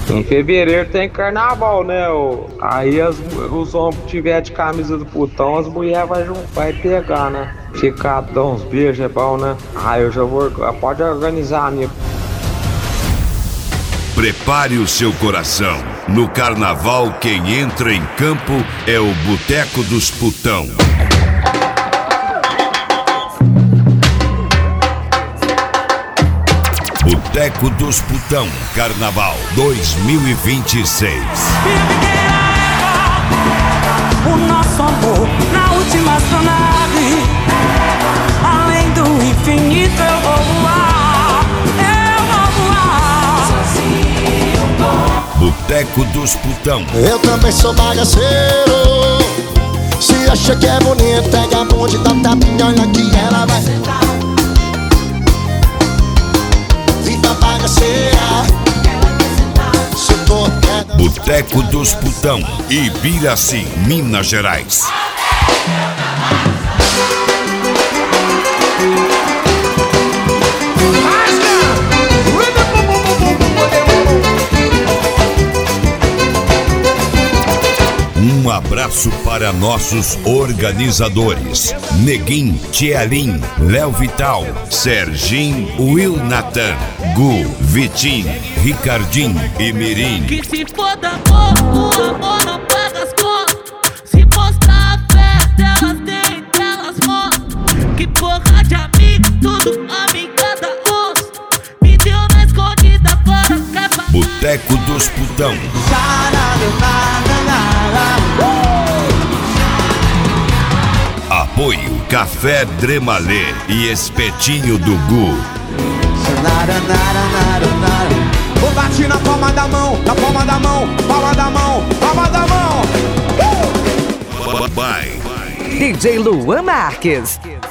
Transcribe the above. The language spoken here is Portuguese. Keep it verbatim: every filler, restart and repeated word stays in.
Em fevereiro tem carnaval, né? ô? Aí as, os homens que tiver de camisa do putão, as mulheres vai, jun- vai pegar, né? Ficar, dar uns beijos é bom, né? Ah, eu já vou. Pode organizar a minha. Prepare o seu coração. No carnaval, quem entra em campo é o Boteco dos Putão. Boteco dos Putão, Carnaval dois mil e vinte e seis. O nosso amor na última astronave, além do infinito eu vou voar, eu vou voar. Boteco dos Putão. Eu também sou bagaceiro. Se acha que é bonito, pega a bonde da tapinha, olha que ela vai sentar. Viva bagaceira. Se for queda. Boteco dos Putão, Ibiraci, Minas Gerais. Um abraço para nossos organizadores: Neguinho, Tchelim, Léo Vital, Serginho, Will Natan, Gu, Vitinho, Ricardinho e Mirim. Que se foda amor, o amor não paga as contas. Se mostrar a fé delas, tem delas mostram. Que porra de amigo, tudo amiga da onça. Me deu na escondida, agora quer fazer. Boteco dos Putão. Apoio Café Dremalê e Espetinho do Gu. Vou bate na palma da mão, na palma da mão, palma da mão, palma da mão. Bye. D J Luan Marques.